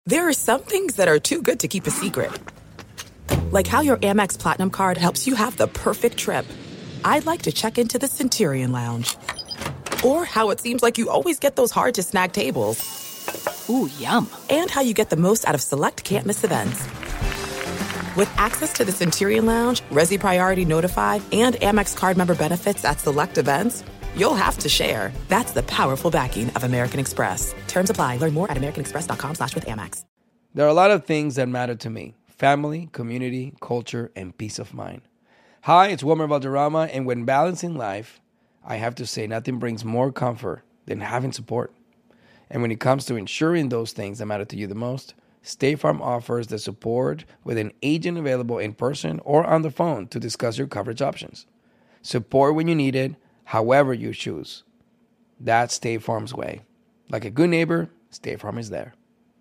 There are some things that are too good to keep a secret. Like how your Amex Platinum card helps you have the perfect trip. I'd like to check into the Centurion Lounge. Or how it seems like you always get those hard-to-snag tables. Ooh, yum. And how you get the most out of select can't-miss events. With access to the Centurion Lounge, Resi Priority Notified, and Amex card member benefits at select events, you'll have to share. That's the powerful backing of American Express. Terms apply. Learn more at americanexpress.com/withAmex. There are a lot of things that matter to me. Family, community, culture, and peace of mind. Hi, it's Wilmer Valderrama, and when balancing life, I have to say nothing brings more comfort than having support. And when it comes to ensuring those things that matter to you the most, State Farm offers the support with an agent available in person or on the phone to discuss your coverage options. Support when you need it, however you choose. That's State Farm's way. Like a good neighbor, State Farm is there.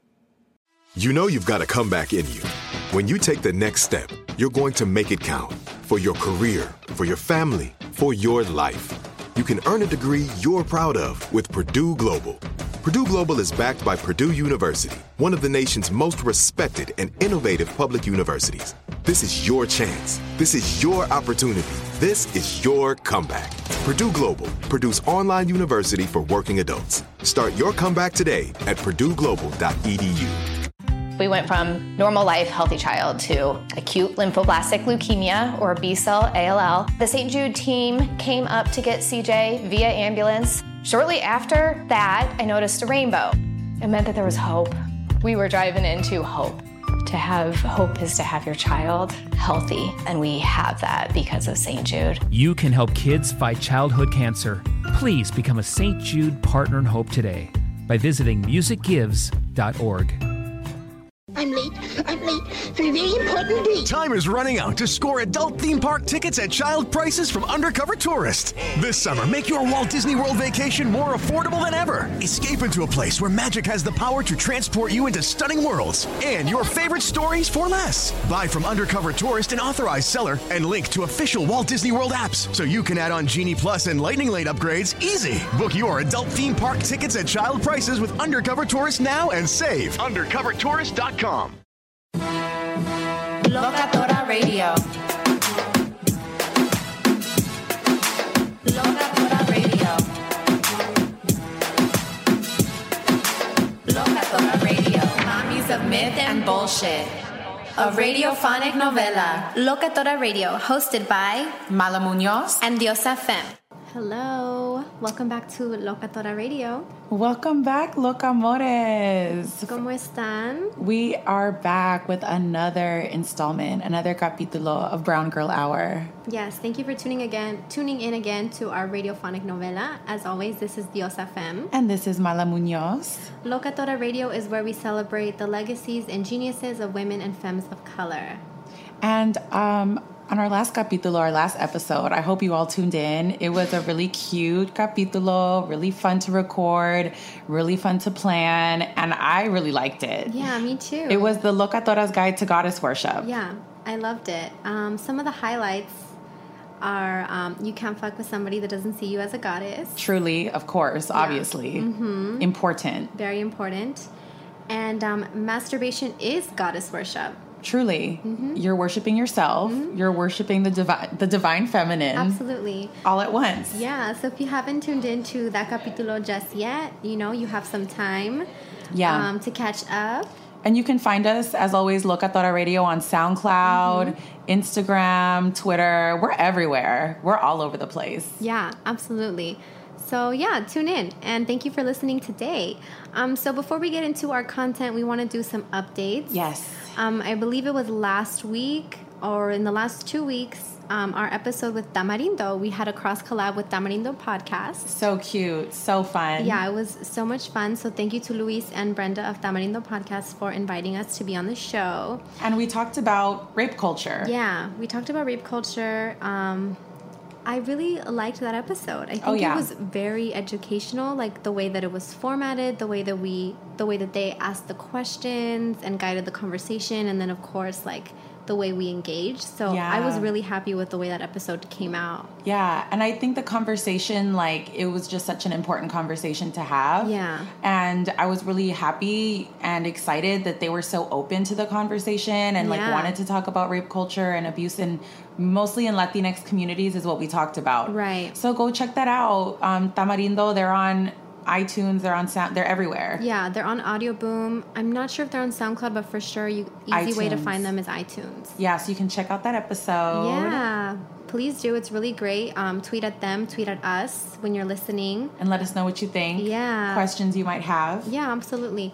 You know you've got a comeback in you. When you take the next step, you're going to make it count. For your career, for your family, for your life. You can earn a degree you're proud of with Purdue Global. Purdue Global is backed by Purdue University, one of the nation's most respected and innovative public universities. This is your chance. This is your opportunity. This is your comeback. Purdue Global, Purdue's online university for working adults. Start your comeback today at purdueglobal.edu. We went from normal life, healthy child to acute lymphoblastic leukemia, or B-cell ALL. The St. Jude team came up to get CJ via ambulance. Shortly after that, I noticed a rainbow. It meant that there was hope. We were driving into hope. To have hope is to have your child healthy, and we have that because of St. Jude. You can help kids fight childhood cancer. Please become a St. Jude Partner in Hope today by visiting musicgives.org. I'm late for a very important date. Time is running out to score adult theme park tickets at child prices from Undercover Tourist. This summer, make your Walt Disney World vacation more affordable than ever. Escape into a place where magic has the power to transport you into stunning worlds and your favorite stories for less. Buy from Undercover Tourist, an authorized seller, and link to official Walt Disney World apps so you can add on Genie Plus and Lightning Lane upgrades easy. Book your adult theme park tickets at child prices with Undercover Tourist now and save. UndercoverTourist.com. Locatora Radio. Locatora Radio. Locatora Radio. Mommies of myth and bullshit. A radiophonic novela. Locatora Radio, hosted by Mala Muñoz and Diosa Fem. Hello. Welcome back to Locatora Radio. Welcome back, Locamores. ¿Cómo están? We are back with another installment, another capítulo of Brown Girl Hour. Yes, thank you for tuning in again to our radiophonic novela. As always, this is Diosa Fem. And this is Mala Muñoz. Locatora Radio is where we celebrate the legacies and geniuses of women and femmes of color. And on our last capítulo, our last episode, I hope you all tuned in. It was a really cute capítulo, really fun to record, really fun to plan, and I really liked it. Yeah, me too. It was the Locatora's Guide to Goddess Worship. Yeah, I loved it. Some of the highlights are you can't fuck with somebody that doesn't see you as a goddess. Truly, of course, obviously. Mm-hmm. Important. Very important. And masturbation is goddess worship. Truly. Mm-hmm. You're worshiping yourself. Mm-hmm. You're worshiping the divine feminine. Absolutely. All at once. Yeah. So if you haven't tuned into that capítulo just yet, you have some time to catch up. And you can find us, as always, Locatora Radio on SoundCloud, Instagram, Twitter. We're everywhere. We're all over the place. Yeah, absolutely. So yeah, tune in. And thank you for listening today. So before we get into our content, we want to do some updates. Yes. I believe it was last week or in the last 2 weeks, our episode with Tamarindo. We had a cross collab with Tamarindo podcast. So cute. So fun. Yeah, it was so much fun. So thank you to Luis and Brenda of Tamarindo podcast for inviting us to be on the show. And we talked about rape culture. Yeah, we talked about rape culture. I really liked that episode. I think it was very educational, like the way that it was formatted, the way that we the way that they asked the questions and guided the conversation, and then of course like the way we engaged. So I was really happy with the way that episode came out. Yeah, and I think the conversation, like, it was just such an important conversation to have. Yeah. And I was really happy and excited that they were so open to the conversation and like wanted to talk about rape culture and abuse, and mostly in Latinx communities is what we talked about. Right. So go check that out. Tamarindo, they're on iTunes, they're on Sound, they're everywhere. Yeah, they're on Audio Boom. I'm not sure if they're on SoundCloud, but for sure, easy way to find them is iTunes. Yeah, so you can check out that episode. Yeah, please do. It's really great. Tweet at them, tweet at us when you're listening. And let us know what you think. Yeah. Questions you might have. Yeah, absolutely.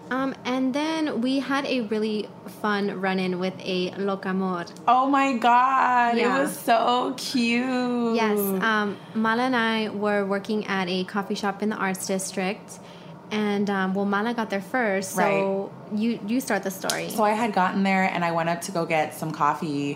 And then we had a really fun run-in with a Locamor. Oh my God, it was so cute. Yes, Mala and I were working at a coffee shop in the Arts District. And, Mala got there first, so you start the story. So I had gotten there, and I went up to go get some coffee.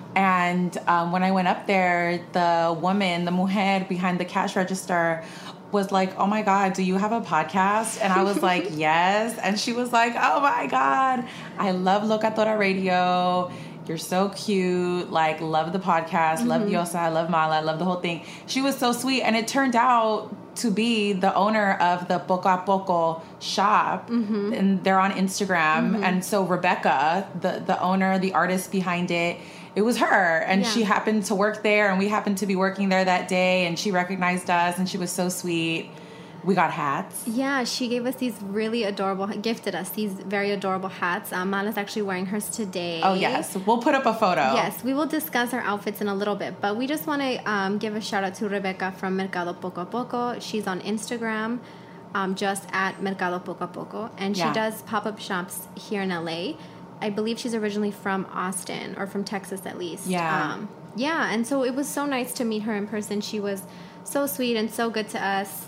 And when I went up there, the woman, the mujer behind the cash register, was like, oh my God, do you have a podcast? And I was like, yes. And she was like, oh my God, I love Locatora Radio. You're so cute. Like, love the podcast. Love Diosa. Love Mala. Love the whole thing. She was so sweet. And it turned out to be the owner of the Poco a Poco shop. And they're on Instagram. And so Rebecca, the owner, the artist behind it, it was her, and she happened to work there, and we happened to be working there that day, and she recognized us, and she was so sweet. We got hats. Yeah, she gave us these really adorable, gifted us these very adorable hats. Mala's actually wearing hers today. Oh, yes. We'll put up a photo. Yes, we will discuss our outfits in a little bit, but we just want to give a shout out to Rebecca from Mercado Poco a Poco. She's on Instagram, just at Mercado Poco a Poco, and she does pop-up shops here in LA. I believe she's originally from Austin, or from Texas at least. Yeah. And so it was so nice to meet her in person. She was so sweet and so good to us.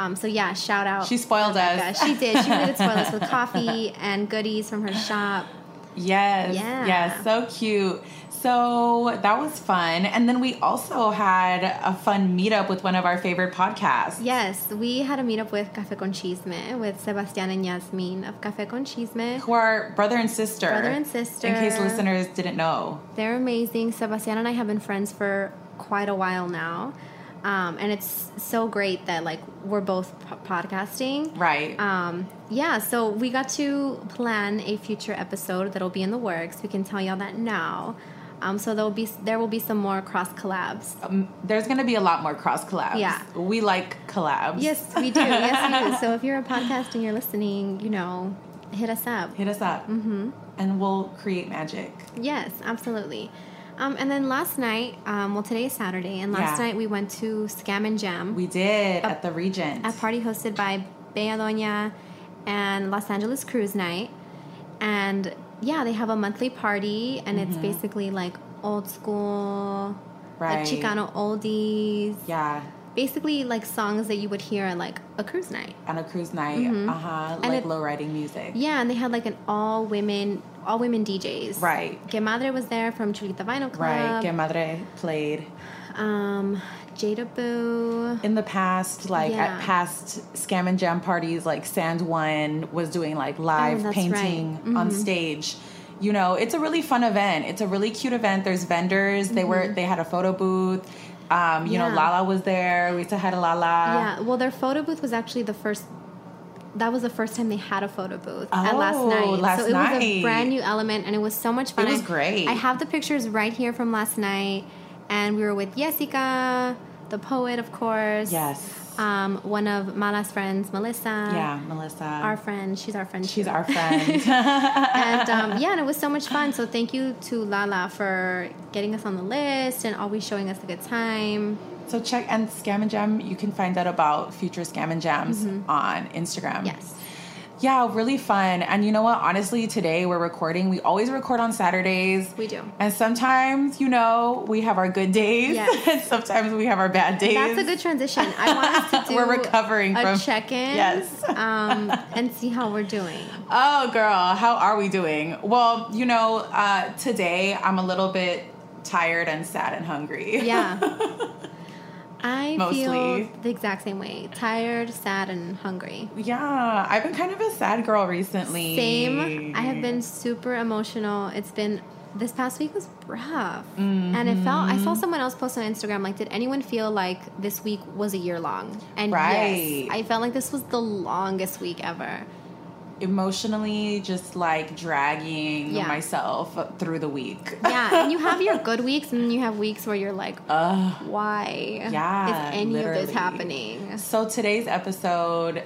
Shout out. She spoiled us. She did. She really did spoil us with coffee and goodies from her shop. Yes. Yeah. Yes. So cute. So that was fun. And then we also had a fun meetup with one of our favorite podcasts. Yes, we had a meetup with Café con Chisme, with Sebastián and Yasmin of Café con Chisme. Who are brother and sister. Brother and sister. In case listeners didn't know. They're amazing. Sebastián and I have been friends for quite a while now. And it's so great that, like, we're both podcasting. Right. So we got to plan a future episode that'll be in the works. We can tell y'all that now. So there will be some more cross collabs. There's going to be a lot more cross collabs. Yeah. We like collabs. Yes, we do. Yes, we do. So if you're a podcast and you're listening, hit us up. Hit us up. Mm-hmm. And we'll create magic. Yes, absolutely. And then last night, today is Saturday, and last night we went to Scam and Jam. We did, at the Regent. A party hosted by Bella Doña and Los Angeles Cruise Night. And they have a monthly party, and it's basically like old school, like Chicano oldies. Yeah. Basically like songs that you would hear at like a cruise night. On a cruise night, like low riding music. Yeah, and they had like an all women DJs. Right. Que Madre was there from Chulita Vinyl Club. Right. Que Madre played. Jada Boo. In the past, at past Scam and Jam parties, like Sand One was doing like live painting on stage. It's a really fun event. It's a really cute event. There's vendors. They had a photo booth. Lala was there. We still had a Lala. Yeah. Well, their photo booth was actually the first time they had a photo booth at last night. So it was a brand new element, and it was so much fun. It was great. I have the pictures right here from last night, and we were with Jessica, the poet, of course. Yes. One of Mala's friends, Melissa. Yeah, Melissa. Our friend. She's our friend. She's our friend. And it was so much fun. So thank you to Lala for getting us on the list and always showing us a good time. So check, and Scam and Jam, you can find out about future Scam and Jams on Instagram. Yes. Yeah, really fun. And you know what? Honestly, today we're recording. We always record on Saturdays. We do. And sometimes, we have our good days. Yes. And sometimes we have our bad days. That's a good transition. I want us to do we're recovering from check-in. Yes. And see how we're doing. Oh, girl. How are we doing? Well, today I'm a little bit tired and sad and hungry. Yeah. I mostly feel the exact same way. Tired, sad, and hungry. Yeah, I've been kind of a sad girl recently. Same. I have been super emotional. This past week was rough. And I saw someone else post on Instagram, like, did anyone feel like this week was a year long? And yes, I felt like this was the longest week ever. Emotionally just like dragging myself through the week. Yeah, and you have your good weeks and then you have weeks where you're like, why is any of this happening? So today's episode,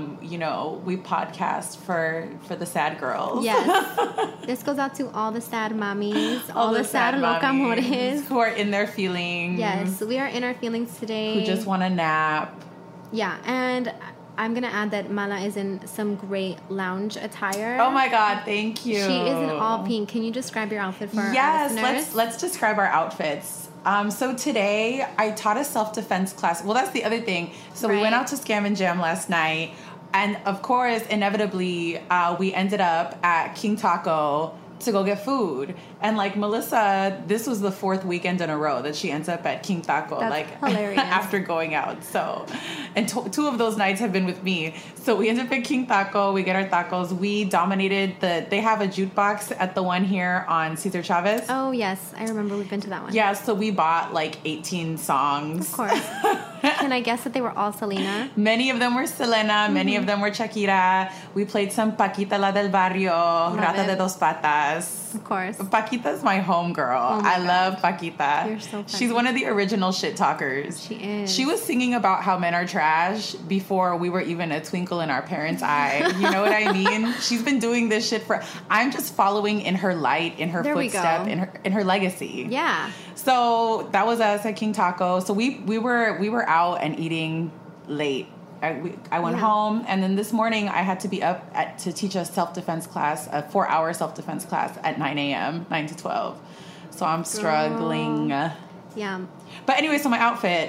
we podcast for the sad girls. Yes. This goes out to all the sad mommies, all the sad locamores who are in their feelings. Yes, we are in our feelings today. Who just want to nap. Yeah, and I'm going to add that Mala is in some great lounge attire. Oh my God, thank you. She is in all pink. Can you describe your outfit for our listeners? Yes, let's describe our outfits. So today I taught a self-defense class. Well, that's the other thing. So we went out to Scam and Jam last night. And of course, inevitably, we ended up at King Taco to go get food. And like Melissa, this was the 4th weekend in a row that she ends up at King Taco. That's like hilarious. After going out. So, and 2 of those nights have been with me. So we end up at King Taco. We get our tacos. We dominated they have a jukebox at the one here on Cesar Chavez. Oh yes, I remember we've been to that one. Yeah, so we bought like 18 songs. Of course. Can I guess that they were all Selena? Many of them were Selena. Many of them were Shakira. We played some Paquita La del Barrio, Rata de Dos Patas. Of course. Paquita's my homegirl. I love Paquita. You're so funny. She's one of the original shit talkers. She is. She was singing about how men are trash before we were even a twinkle in our parents' eye. You know what I mean? She's been doing this shit I'm just following in her light, in her footstep, in her legacy. Yeah. So that was us at King Taco. So we were out and eating late. I went home, and then this morning I had to be up to teach a self-defense class, a 4-hour self-defense class at 9 a.m., 9 to 12. So I'm struggling. Yeah. But anyway, so my outfit.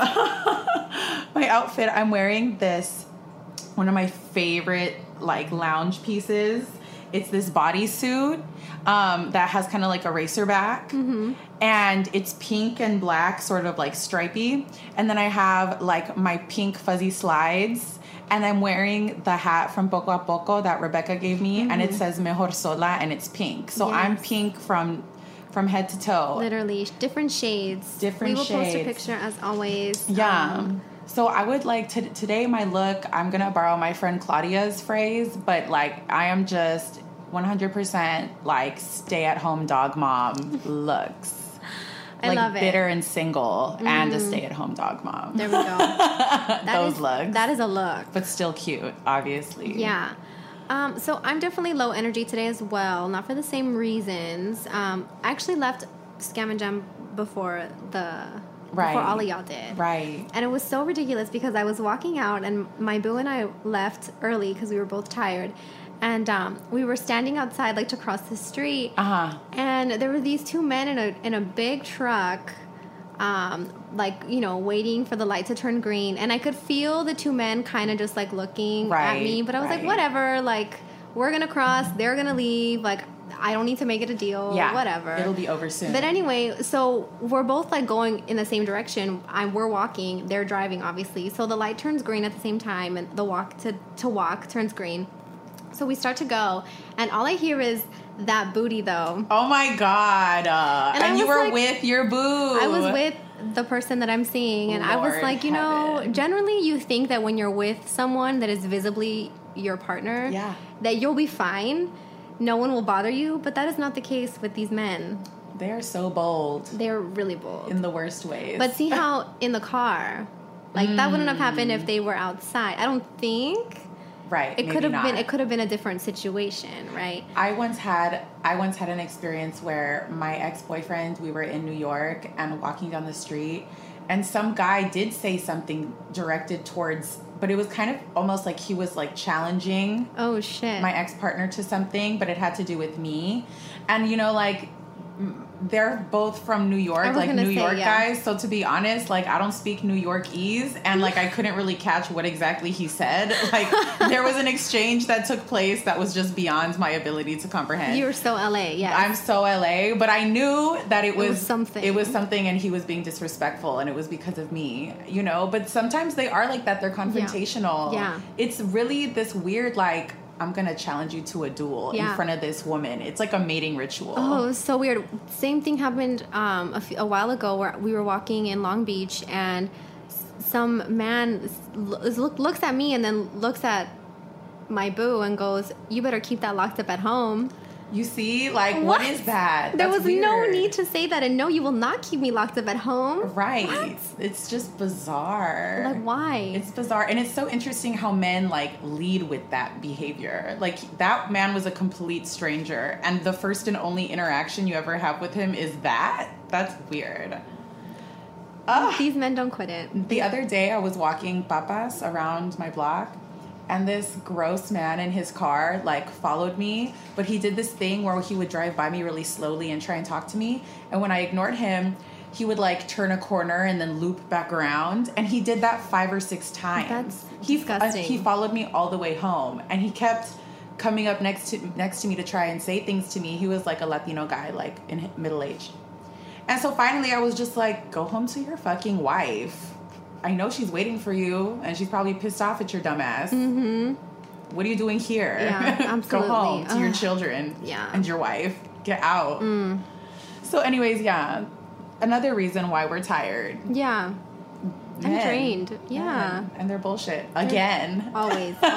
I'm wearing this, one of my favorite like lounge pieces. It's this bodysuit that has kind of like a racer back. Mm-hmm. And it's pink and black, sort of like stripy. And then I have like my pink fuzzy slides. And I'm wearing the hat from Poco a Poco that Rebecca gave me. And it says Mejor Sola, and it's pink. So I'm pink from head to toe. Literally. Different shades. We will post a picture as always. Yeah. So I would like today my look, I'm going to borrow my friend Claudia's phrase, but like I am just 100% like stay-at-home dog mom looks. I love it. Bitter and single and a stay-at-home dog mom. There we go. Looks. That is a look. But still cute, obviously. Yeah. So I'm definitely low energy today as well, not for the same reasons. I actually left Scam and Jam before all of y'all did. Right. And it was so ridiculous because I was walking out and my boo and I left early because we were both tired. And we were standing outside, like, to cross the street. Uh-huh. And there were these 2 men in a big truck, waiting for the light to turn green. And I could feel the 2 men kind of just, like, looking at me. But I was like, whatever. Like, we're going to cross. They're going to leave. Like, I don't need to make it a deal. Yeah. Whatever. It'll be over soon. But anyway, so we're both, like, going in the same direction. We're walking. They're driving, obviously. So the light turns green at the same time. And the walk to walk turns green. So we start to go, and all I hear is that booty, though. Oh, my God. And you were with your boo. I was with the person that I'm seeing, and I was like, generally you think that when you're with someone that is visibly your partner, that you'll be fine. No one will bother you, but that is not the case with these men. They are so bold. They're really bold. In the worst ways. But see how in the car, like, that wouldn't have happened if they were outside. I don't think... Right. It could have been a different situation, right? I once had an experience where my ex-boyfriend, we were in New York and walking down the street, and some guy did say something directed towards, but it was kind of almost like he was like challenging my ex-partner to something, but it had to do with me. And like they're both from New York, like New York guys. So to be honest, like I don't speak New Yorkese, and like I couldn't really catch what exactly he said. Like there was an exchange that took place that was just beyond my ability to comprehend. You're so LA, yeah. I'm so LA, but I knew that it was something. It was something, and he was being disrespectful, and it was because of me, you know. But sometimes they are like that. They're confrontational. Yeah. It's really this weird like, I'm going to challenge you to a duel in front of this woman. It's like a mating ritual. Oh, it was so weird. Same thing happened a while ago where we were walking in Long Beach and some man looks at me and then looks at my boo and goes, "You better keep that locked up at home." You see? Like, what is that? There was weird. no need to say that. And no, you will not keep me locked up at home. Right. What? It's just bizarre. Like, why? It's bizarre. And it's so interesting how men, like, lead with that behavior. Like, that man was a complete stranger. And the first and only interaction you ever have with him is that? That's weird. These men don't quit it. The other day, I was walking papas around my block. And this gross man in his car, like, followed me. But he did this thing where he would drive by me really slowly and try and talk to me. And when I ignored him, he would, like, turn a corner and then loop back around. And he did that 5 or 6 times. That's disgusting. He followed me all the way home. And he kept coming up next to me to try and say things to me. He was, like, a Latino guy, like, in middle age. And so finally I was just like, go home to your fucking wife. I know she's waiting for you, and she's probably pissed off at your dumb ass. Mm-hmm. What are you doing here? Yeah, absolutely. Go home to your children and your wife. Get out. So anyways, yeah. Another reason why we're tired. Yeah. Men. I'm drained. Yeah. Men. And they're bullshit. Again. Always. But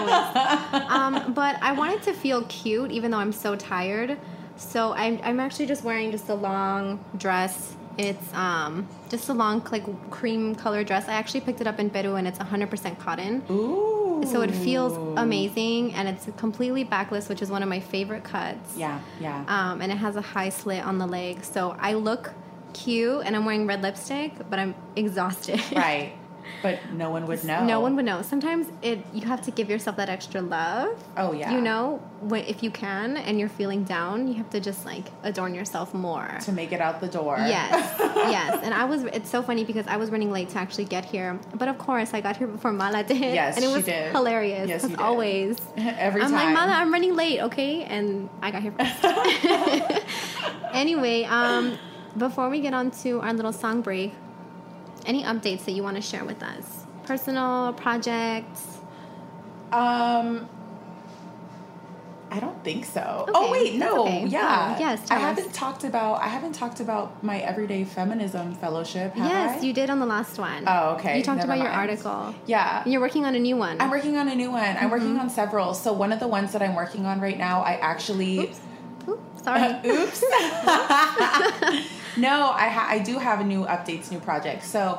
I wanted to feel cute, even though I'm so tired. So I'm actually just wearing just a long dress. It's just a long, like, cream color dress. I actually picked it up in Peru, and it's 100% cotton. Ooh. So it feels amazing, and it's completely backless, which is one of my favorite cuts. Yeah. And it has a high slit on the leg. So I look cute, and I'm wearing red lipstick, but I'm exhausted. Right. But no one would know. No one would know. Sometimes you have to give yourself that extra love. Oh, yeah. You know, if you can and you're feeling down, you have to just, like, adorn yourself more. To make it out the door. Yes. Yes. And it's so funny because I was running late to actually get here. But, of course, I got here before Mala did. Yes, and it was she did. hilarious. Yes, you did. Always. Every time. I'm like, Mala, I'm running late, okay? And I got here first. Anyway, before we get on to our little song break, any updates that you want to share with us? Personal, projects? I don't think so. Okay. Oh wait, no. Okay. Yeah. Oh, yes. I haven't talked about my Everyday Feminism Fellowship, have Yes, I? you did on the last one. Oh, okay. You talked Never about your mind. article. Yeah. And you're working on a new one. I'm working on a new one. I'm working on several. So one of the ones that I'm working on right now, I actually Oops, sorry. Oops. No, I do have new updates, new projects. So,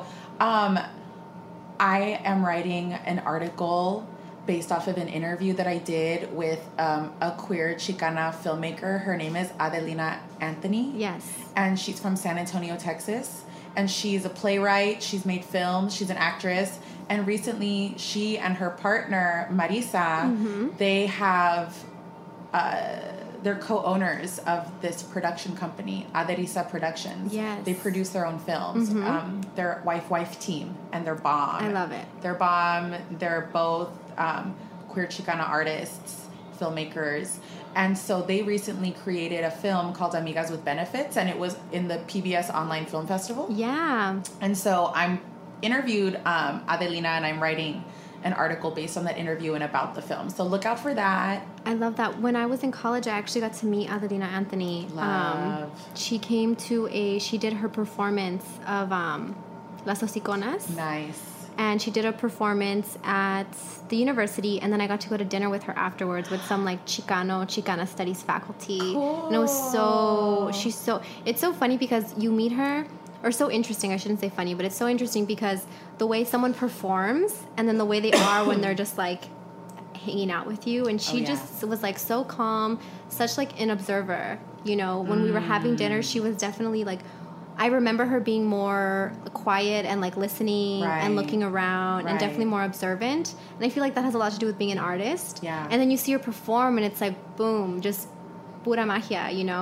I am writing an article based off of an interview that I did with a queer Chicana filmmaker. Her name is Adelina Anthony. Yes. And she's from San Antonio, Texas. And she's a playwright. She's made films. She's an actress. And recently, she and her partner, Marisa, they have... they're co-owners of this production company, Aderisa Productions. Yes. They produce their own films. They're wife team, and they're bomb. I love it. They're bomb. They're both queer Chicana artists, filmmakers. And so they recently created a film called Amigas with Benefits, and it was in the PBS Online Film Festival. Yeah. And so I'm interviewed Adelina, and I'm writing an article based on that interview and about the film. So look out for that. I love that. When I was in college, I actually got to meet Adelina Anthony. Love. She came to she did her performance of Las Hociconas. Nice. And she did a performance at the university, and then I got to go to dinner with her afterwards with some, like, Chicana studies faculty. Cool. And it was it's so funny because you meet her, or so interesting, I shouldn't say funny, but it's so interesting because the way someone performs and then the way they are when they're just, like, hanging out with you. And she just was, like, so calm, such, like, an observer. You know, when we were having dinner, she was definitely, like, I remember her being more quiet and, like, listening and looking around and definitely more observant. And I feel like that has a lot to do with being an artist. Yeah. And then you see her perform and it's like, boom, just pura magia, you know?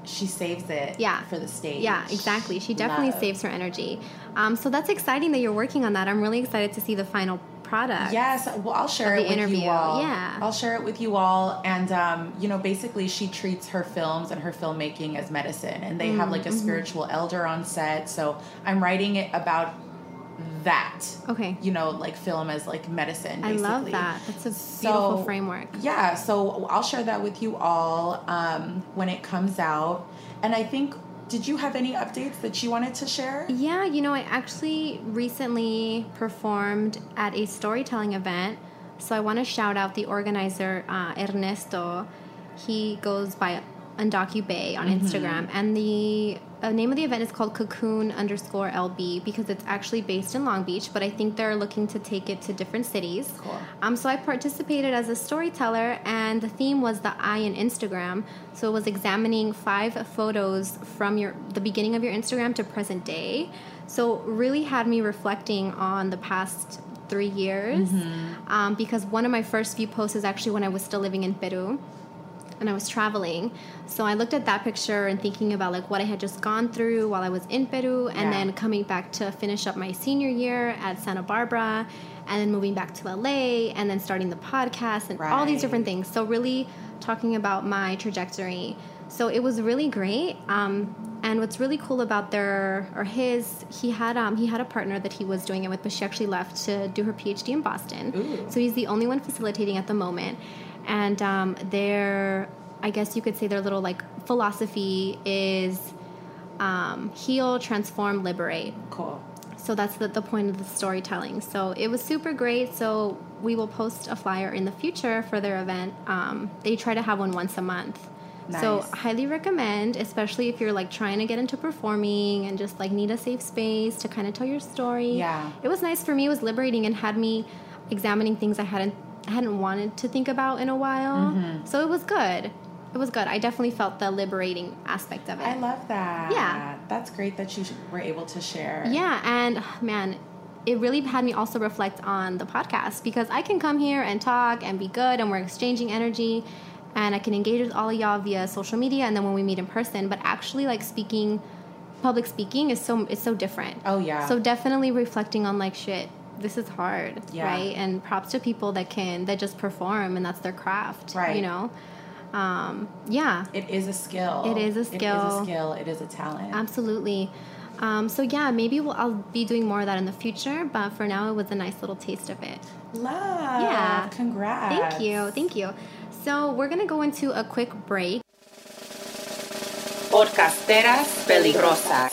she saves it for the stage. Yeah, exactly. She definitely saves her energy. So that's exciting that you're working on that. I'm really excited to see the final product. Yes, well, I'll share it with you all. Yeah. I'll share it with you all. And, you know, basically she treats her films and her filmmaking as medicine. And they have like a spiritual elder on set. So I'm writing it about that. Okay. You know, like film as like medicine, basically. I love that. That's a beautiful framework. Yeah, so I'll share that with you all when it comes out. And I think, did you have any updates that you wanted to share? Yeah, you know, I actually recently performed at a storytelling event. So I want to shout out the organizer, Ernesto. He goes by UndocuBay on Instagram. And the name of the event is called Cocoon_LB because it's actually based in Long Beach, but I think they're looking to take it to different cities. Cool. So I participated as a storyteller, and the theme was the I in Instagram. So it was examining 5 photos from the beginning of your Instagram to present day. So really had me reflecting on the past 3 years because one of my first few posts is actually when I was still living in Peru. And I was traveling. So I looked at that picture and thinking about like what I had just gone through while I was in Peru and then coming back to finish up my senior year at Santa Barbara and then moving back to LA and then starting the podcast and all these different things. So really talking about my trajectory. So it was really great. And what's really cool about he had a partner that he was doing it with, but she actually left to do her PhD in Boston. Ooh. So he's the only one facilitating at the moment. And I guess you could say their little like philosophy is heal, transform, liberate. Cool. So that's the point of the storytelling. So it was super great. So we will post a flyer in the future for their event. They try to have one once a month. Nice. So highly recommend, especially if you're like trying to get into performing and just like need a safe space to kind of tell your story. Yeah. It was nice for me. It was liberating and had me examining things I hadn't wanted to think about in a while. So it was good. It was good. I definitely felt the liberating aspect of it. I love that. Yeah. That's great that you were able to share. Yeah, and man, it really had me also reflect on the podcast because I can come here and talk and be good and we're exchanging energy and I can engage with all of y'all via social media and then when we meet in person, but actually like public speaking is so different. Oh yeah. So definitely reflecting on like shit. This is hard, right? And props to people that just perform and that's their craft, right? You know, yeah. It is a skill. It is a skill. It is a talent. Absolutely. So yeah, maybe I'll be doing more of that in the future, but for now it was a nice little taste of it. Love. Yeah. Congrats. Thank you. So we're gonna go into a quick break. Podcasteras peligrosas.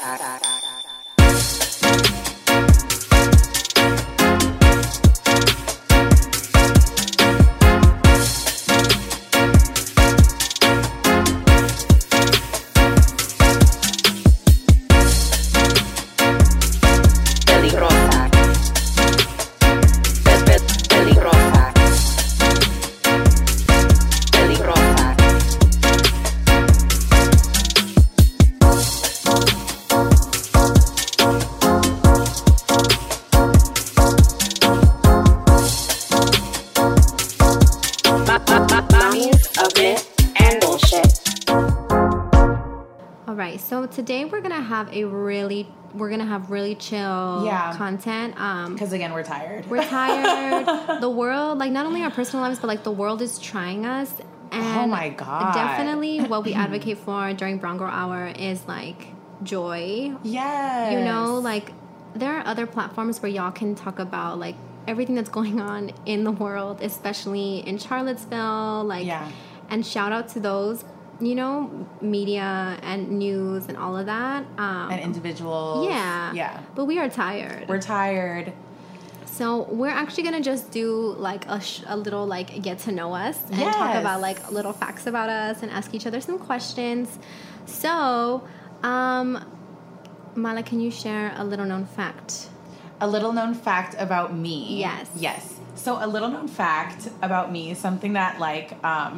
So today we're gonna have really chill content. Because again, we're tired. We're tired. The world, like not only our personal lives, but like the world is trying us. And oh my God. Definitely what we advocate for during Brown Girl Hour is like joy. Yes. You know, like there are other platforms where y'all can talk about like everything that's going on in the world, especially in Charlottesville. Like, and shout out to those, you know, media and news and all of that. And individuals. Yeah. Yeah. But we are tired. We're tired. So we're actually going to just do like a little like get to know us and talk about like little facts about us and ask each other some questions. So, Mala, can you share a little known fact? A little known fact about me. Yes. Yes. So a little known fact about me, something that like,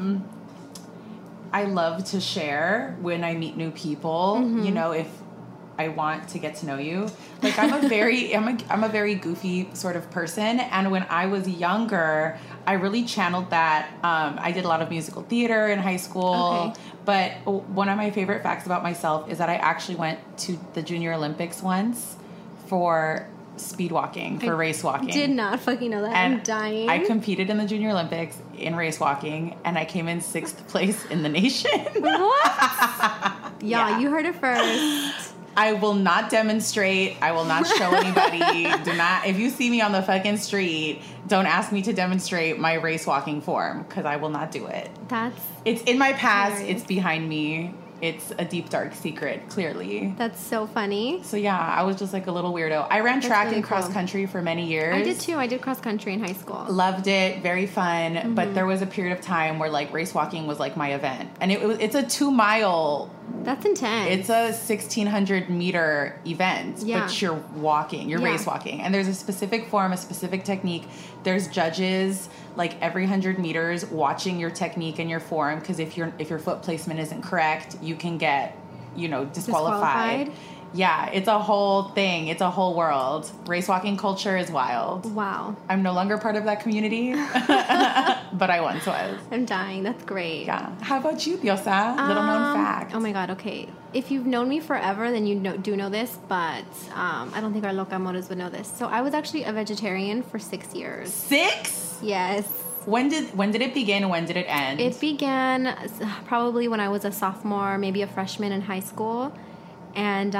I love to share when I meet new people. You know, if I want to get to know you. Like, I'm a very goofy sort of person. And when I was younger, I really channeled that. I did a lot of musical theater in high school. Okay. But one of my favorite facts about myself is that I actually went to the Junior Olympics once for speed walking, for race walking. Did not fucking know that. And I'm dying. I competed in the Junior Olympics in race walking, and I came in 6th place in the nation. What? Yeah, you heard it first. I will not demonstrate. I will not show anybody. Do not. If you see me on the fucking street, don't ask me to demonstrate my race walking form, because I will not do it. It's in my past. Hilarious. It's behind me. It's a deep, dark secret, clearly. That's so funny. So, yeah, I was just like a little weirdo. I ran track and cross country for many years. I did, too. I did cross country in high school. Loved it. Very fun. Mm-hmm. But there was a period of time where, like, race walking was, like, my event. And it's a 2-mile... That's intense. It's a 1,600-meter event, but you're walking. You're race walking. And there's a specific form, a specific technique. There's judges, like, every 100 meters watching your technique and your form, because if your foot placement isn't correct, you can get, disqualified. Yeah, it's a whole thing. It's a whole world. Race walking culture is wild. Wow. I'm no longer part of that community, but I once was. I'm dying. That's great. Yeah. How about you, Diosa? Little known fact. Oh my God. Okay. If you've known me forever, then you do know this, but I don't think our loca amores would know this. So I was actually a vegetarian for 6 years. 6? Yes. When did it begin? When did it end? It began probably when I was a sophomore, maybe a freshman in high school. And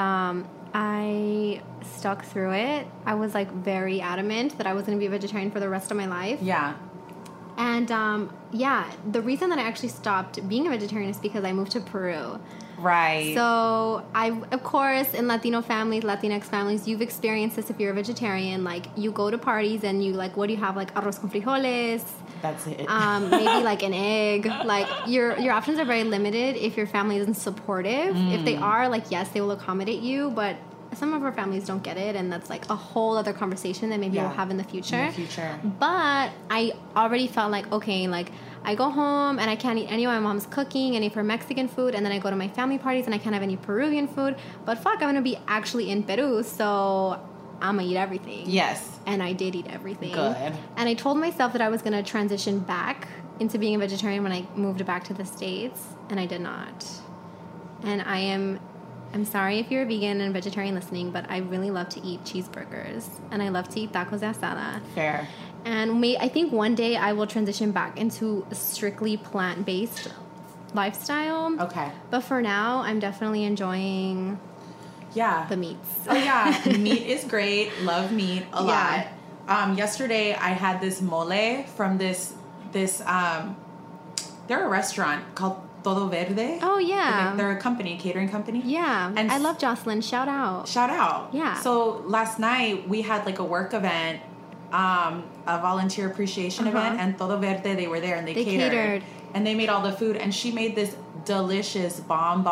I stuck through it. I was, like, very adamant that I was going to be a vegetarian for the rest of my life. Yeah. And, the reason that I actually stopped being a vegetarian is because I moved to Peru. Right. So, of course, in Latino families, Latinx families, you've experienced this if you're a vegetarian. Like, you go to parties and you, like, what do you have? Like, arroz con frijoles. That's it. Maybe, like, an egg. Like, your options are very limited if your family isn't supportive. If they are, like, yes, they will accommodate you, but some of our families don't get it, and that's, like, a whole other conversation that maybe we'll have in the future. But I already felt like, okay, like, I go home and I can't eat any of my mom's cooking, any of her Mexican food, and then I go to my family parties and I can't have any Peruvian food. But fuck, I'm going to be actually in Peru, so I'm going to eat everything. Yes. And I did eat everything. Good. And I told myself that I was going to transition back into being a vegetarian when I moved back to the States, and I did not. And I'm sorry if you're a vegan and vegetarian listening, but I really love to eat cheeseburgers, and I love to eat tacos de asada. Fair. And I think one day I will transition back into a strictly plant-based lifestyle. Okay. But for now, I'm definitely enjoying the meats. Oh, yeah. Meat is great. Love meat a lot. Yesterday, I had this mole from this they're a restaurant called Todo Verde. Oh, yeah. They're a company, catering company. Yeah. And I love Jocelyn. Shout out. Shout out. Yeah. So last night, we had, like, a work event, a volunteer appreciation event, and Todo Verde, they were there, and they catered. And they made all the food, and she made this delicious bomb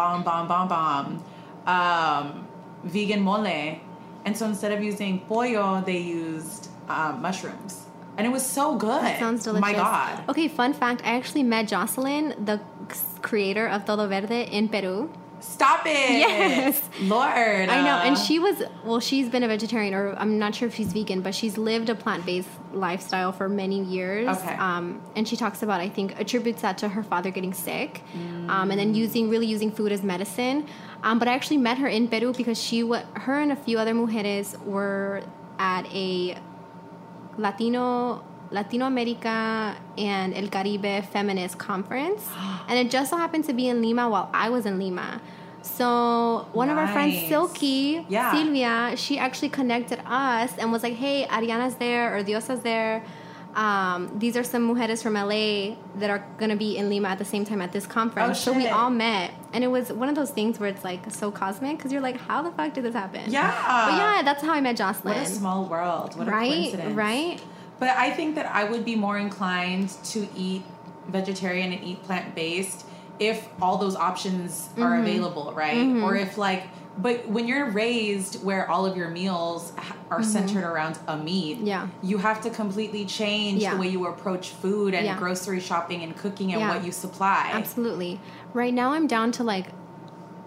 vegan mole. And so instead of using pollo, they used mushrooms. And it was so good. That sounds delicious. My God. Okay, fun fact. I actually met Jocelyn, the creator of Todo Verde, in Peru. Stop it. Yes. Lord. I know. And she's been a vegetarian, or I'm not sure if she's vegan, but she's lived a plant-based lifestyle for many years. Okay. And she talks about, I think, attributes that to her father getting sick, and then using food as medicine. But I actually met her in Peru because her and a few other mujeres were at a Latino America and El Caribe feminist conference, and it just so happened to be in Lima while I was in Lima. So one of our friends, Silky, Silvia, she actually connected us and was like, hey, Ariana's there, or Diosa's there. These are some mujeres from LA that are going to be in Lima at the same time at this conference. So we all met. And it was one of those things where it's, like, so cosmic, because you're like, how the fuck did this happen? Yeah. But yeah, that's how I met Jocelyn. What a small world. What a coincidence. Right? But I think that I would be more inclined to eat vegetarian and eat plant-based if all those options are available, right? Or if, like... But when you're raised where all of your meals are centered around a meat, you have to completely change the way you approach food and grocery shopping and cooking and what you supply. Absolutely. Right now I'm down to, like,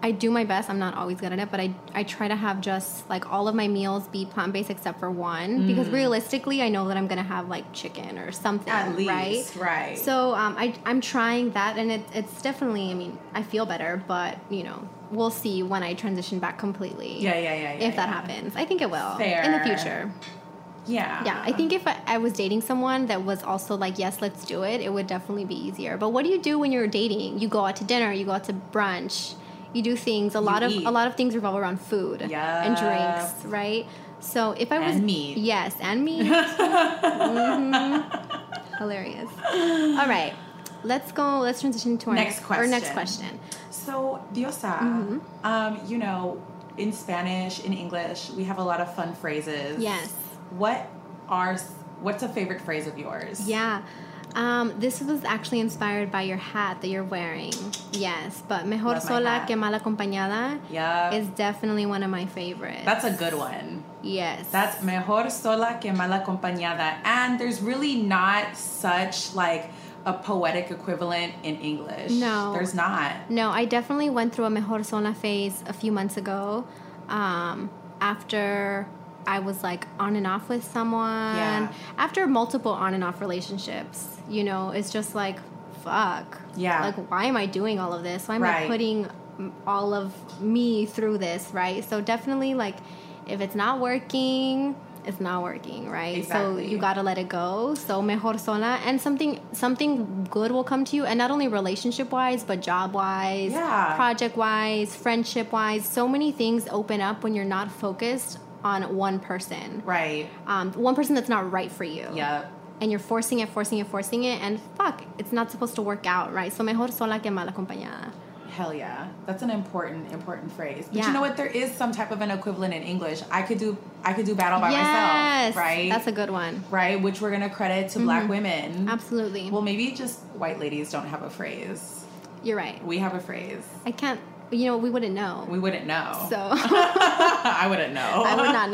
I do my best. I'm not always good at it, but I try to have just like all of my meals be plant-based except for one, because realistically I know that I'm gonna have like chicken or something, at least, right? So I'm trying that, and it's definitely, I mean, I feel better, but you know, we'll see when I transition back completely. If that happens, I think it will. Fair. In the future. Yeah, I think if I was dating someone that was also like, yes, let's do it, it would definitely be easier. But what do you do when you're dating? You go out to dinner, you go out to brunch, you do things. A lot of things revolve around food and drinks, right? So if I was meat, yes, and meat, hilarious. All right, let's transition to our next question. So, Diosa, you know, in Spanish, in English, we have a lot of fun phrases. Yes. What's a favorite phrase of yours? Yeah. This was actually inspired by your hat that you're wearing. Yes, but mejor sola que mal acompañada is definitely one of my favorites. That's a good one. Yes. That's mejor sola que mal acompañada. And there's really not such like a poetic equivalent in English. No. There's not. No, I definitely went through a mejor sola phase a few months ago. After I was like on and off with someone, after multiple on and off relationships, you know, it's just like, fuck. Yeah. Like, why am I doing all of this? Why am I putting all of me through this, right? So definitely, like, if it's not working, it's not working, right? Exactly. So you gotta let it go. So mejor sola, and something good will come to you, and not only relationship wise, but job wise, project wise, friendship wise. So many things open up when you're not focused on one person, right? One person that's not right for you. Yeah. And you're forcing it, and fuck, it's not supposed to work out, right? So mejor sola que mal acompañada. Hell yeah. That's an important phrase. But you know what? There is some type of an equivalent in English. I could do battle by myself, right? That's a good one. Right? Which we're going to credit to black women. Absolutely. Well, maybe just white ladies don't have a phrase. You're right. We have a phrase. I can't, you know, we wouldn't know. So. I wouldn't know. I would not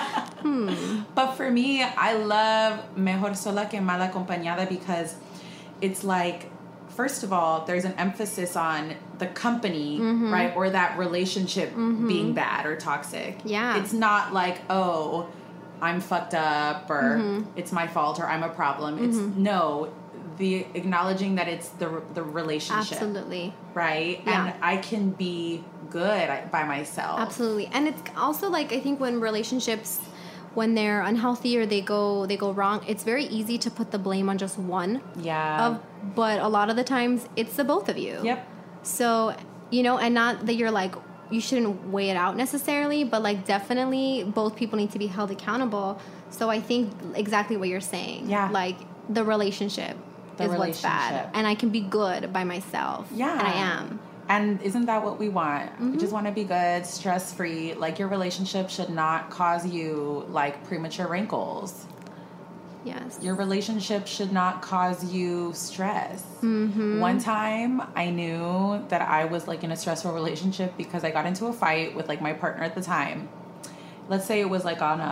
know. But for me, I love mejor sola que mal acompañada because it's like, first of all, there's an emphasis on the company, right? Or that relationship being bad or toxic. Yeah. It's not like, oh, I'm fucked up or it's my fault or I'm a problem. It's no, the acknowledging that it's the relationship. Absolutely. Right? Yeah. And I can be good by myself. Absolutely. And it's also like, I think when relationships, when they're unhealthy or they go wrong, it's very easy to put the blame on just one. Yeah. But a lot of the times, it's the both of you. Yep. So, you know, and not that you're like, you shouldn't weigh it out necessarily, but like definitely both people need to be held accountable. So I think exactly what you're saying. Yeah. Like the relationship is what's bad. And I can be good by myself. Yeah. And I am. And isn't that what we want? We just want to be good, stress-free. Like, your relationship should not cause you, like, premature wrinkles. Yes. Your relationship should not cause you stress. One time, I knew that I was, like, in a stressful relationship because I got into a fight with, like, my partner at the time. Let's say it was, like, on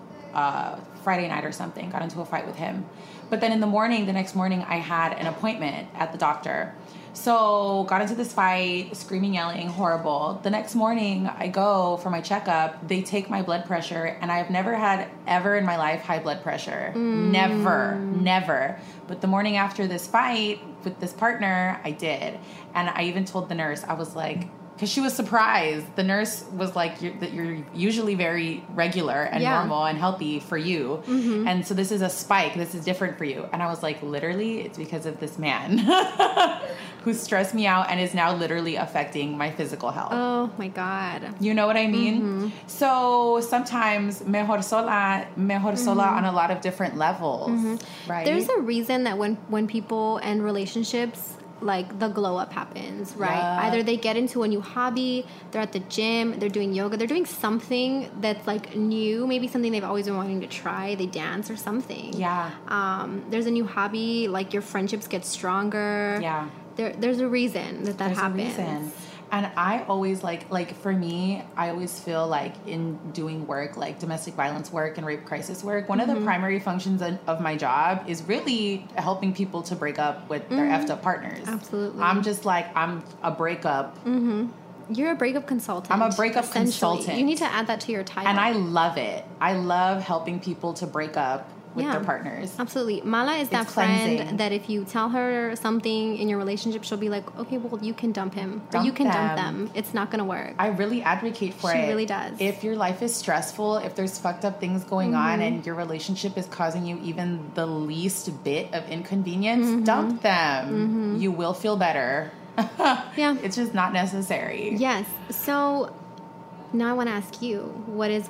a Friday night or something. Got into a fight with him. But then the next morning, I had an appointment at the doctor. So got into this fight, screaming, yelling, horrible. The next morning, I go for my checkup. They take my blood pressure, and I've never had ever in my life high blood pressure. Never. But the morning after this fight with this partner, I did. And I even told the nurse, I was like, because she was surprised. The nurse was like, you're usually very regular and normal and healthy for you. And so this is a spike. This is different for you. And I was like, literally, it's because of this man who stressed me out and is now literally affecting my physical health. Oh, my God. You know what I mean? So sometimes mejor sola on a lot of different levels, right? There's a reason that when people end relationships, like the glow up happens, right? Yeah. Either they get into a new hobby, they're at the gym, they're doing yoga, they're doing something that's like new, maybe something they've always been wanting to try, they dance or something. Yeah. There's a new hobby, like your friendships get stronger. Yeah. There's a reason that happens. There's a reason. And I always like for me, I always feel like in doing work, like domestic violence work and rape crisis work, one of the primary functions of my job is really helping people to break up with their effed up partners. Absolutely. I'm just like, I'm a breakup You're a breakup consultant. I'm a breakup consultant. You need to add that to your title. And I love it. I love helping people to break up with their partners. Absolutely. Mala is that friend that if you tell her something in your relationship, she'll be like, okay, well, you can dump him. Or you can dump them. It's not going to work. I really advocate for it. She really does. If your life is stressful, if there's fucked up things going on and your relationship is causing you even the least bit of inconvenience, dump them. You will feel better. Yeah. It's just not necessary. Yes. So now I want to ask you, what is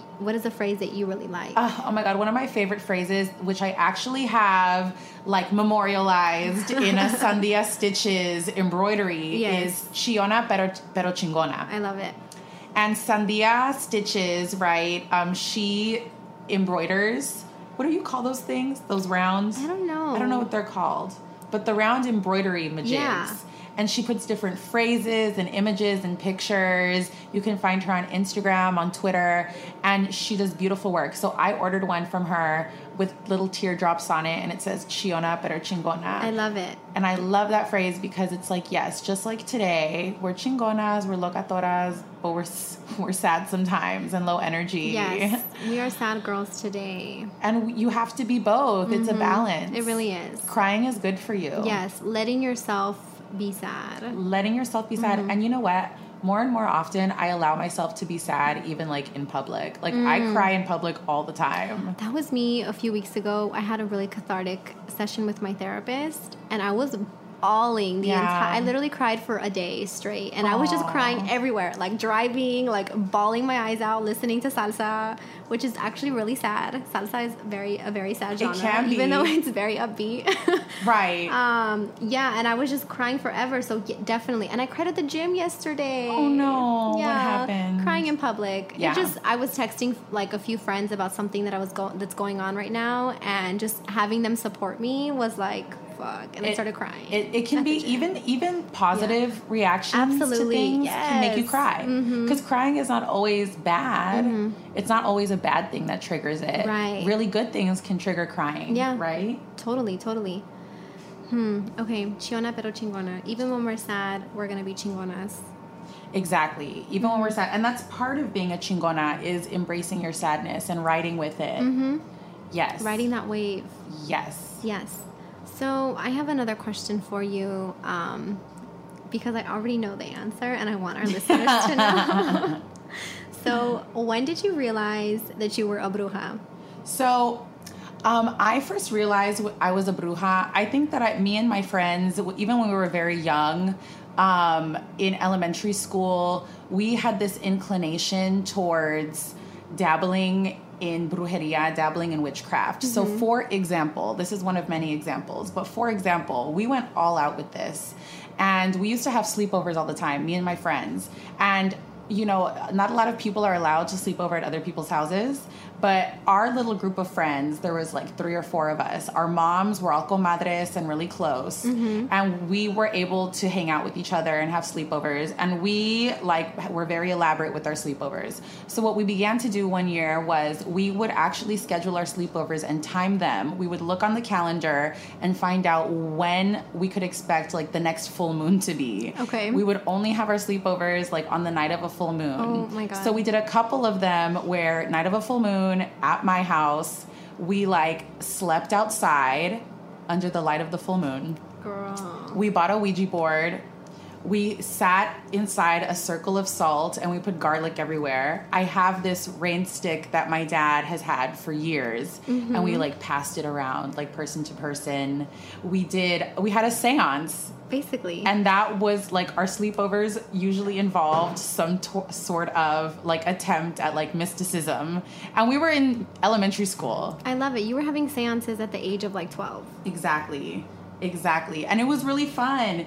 a phrase that you really like? Oh my God, one of my favorite phrases, which I actually have like memorialized in a Sandia Stitches embroidery, is Chiona pero chingona. I love it. And Sandia Stitches, right? She embroiders. What do you call those things? Those rounds? I don't know. I don't know what they're called. But the round embroidery majigs. Yeah. And she puts different phrases and images and pictures. You can find her on Instagram, on Twitter, and she does beautiful work. So I ordered one from her with little teardrops on it, and it says Chiona pero chingona. I love it. And I love that phrase because it's like, yes, just like today, we're chingonas, we're locadoras, but we're sad sometimes and low energy. Yes, we are sad girls today. And you have to be both. It's a balance. It really is. Crying is good for you. Yes, letting yourself be sad. Letting yourself be sad. And you know what? More and more often, I allow myself to be sad, even like in public. Like I cry in public all the time. That was me a few weeks ago. I had a really cathartic session with my therapist, and I was bawling the entire. I literally cried for a day straight, and I was just crying everywhere, like driving, like bawling my eyes out, listening to salsa, which is actually really sad. Salsa is a very sad genre, it can be. Even though it's very upbeat. Right. Yeah, and I was just crying forever. So definitely, and I cried at the gym yesterday. Oh no! Yeah, what happened? Crying in public. Yeah. I was texting like a few friends about something that that's going on right now, and just having them support me was like, fuck, and I started crying. It can be even positive reactions to things can make you cry, because crying is not always bad. It's not always a bad thing that triggers it. Right. Really good things can trigger crying. Yeah. Right. Totally. Okay. Chiona pero chingona. Even when we're sad, we're gonna be chingonas. Exactly. Even when we're sad, and that's part of being a chingona, is embracing your sadness and riding with it. Yes. Riding that wave. Yes. Yes. So I have another question for you, because I already know the answer, and I want our listeners to know. So when did you realize that you were a bruja? So I first realized I was a bruja. I think that me and my friends, even when we were very young, in elementary school, we had this inclination towards dabbling in brujeria, dabbling in witchcraft. So for example, this is one of many examples, but for example, we went all out with this, and we used to have sleepovers all the time, me and my friends. And you know, not a lot of people are allowed to sleep over at other people's houses, but our little group of friends, there was like 3 or 4 of us. Our moms were all comadres and really close, and we were able to hang out with each other and have sleepovers, and we were very elaborate with our sleepovers. So what we began to do one year was we would actually schedule our sleepovers and time them. We would look on the calendar and find out when we could expect like the next full moon to be. Okay. We would only have our sleepovers like on the night of a full moon. Oh my God. So we did a couple of them where night of a full moon at my house, we like slept outside under the light of the full moon. Girl. We bought a Ouija board. We sat inside a circle of salt and we put garlic everywhere. I have this rain stick that my dad has had for years, and we like passed it around like person to person. We had a seance. Basically. And that was like our sleepovers usually involved some sort of like attempt at like mysticism. And we were in elementary school. I love it. You were having seances at the age of like 12. Exactly. And it was really fun.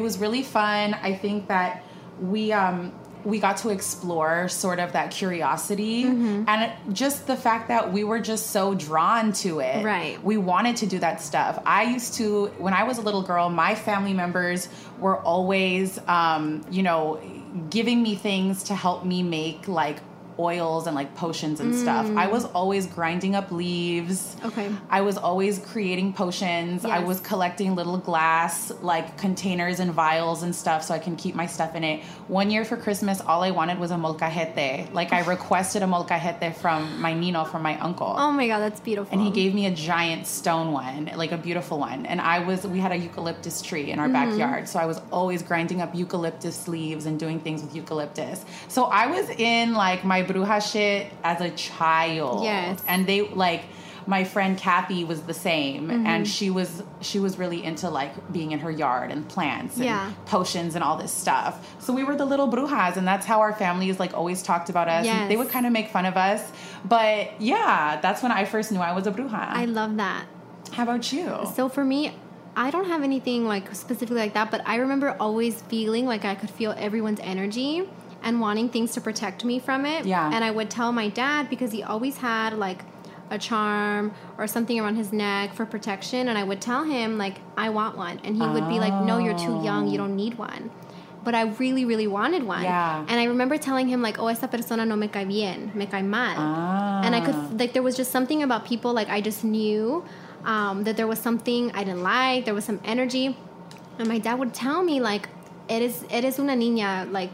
I think that we got to explore sort of that curiosity, and just the fact that we were just so drawn to it. Right. We wanted to do that stuff. When I was a little girl, my family members were always, giving me things to help me make like oils and like potions and stuff. I was always grinding up leaves. Okay. I was always creating potions. I was collecting little glass like containers and vials and stuff so I can keep my stuff in it. One year for Christmas, all I wanted was a molcajete. Like I requested a molcajete from my Nino, from my uncle. Oh my God, that's beautiful. And he gave me a giant stone one, like a beautiful one. And we had a eucalyptus tree in our backyard. So I was always grinding up eucalyptus leaves and doing things with eucalyptus. So I was in like my bruja shit as a child. Yes. And they like, my friend Kathy was the same, and she was really into like being in her yard and plants and potions and all this stuff. So we were the little brujas, and that's how our families like always talked about us. Yes. They would kind of make fun of us, but yeah, that's when I first knew I was a bruja. I love that. How about you? So for me, I don't have anything like specifically like that, but I remember always feeling like I could feel everyone's energy and wanting things to protect me from it. Yeah. And I would tell my dad, because he always had like a charm or something around his neck for protection, and I would tell him like, I want one, and he would be like, no, you're too young, you don't need one. But I really, really wanted one. Yeah. And I remember telling him like, oh, esa persona no me cae bien, me cae mal. And I could, like, there was just something about people, like I just knew that there was something I didn't like, there was some energy. And my dad would tell me like, eres una niña, like,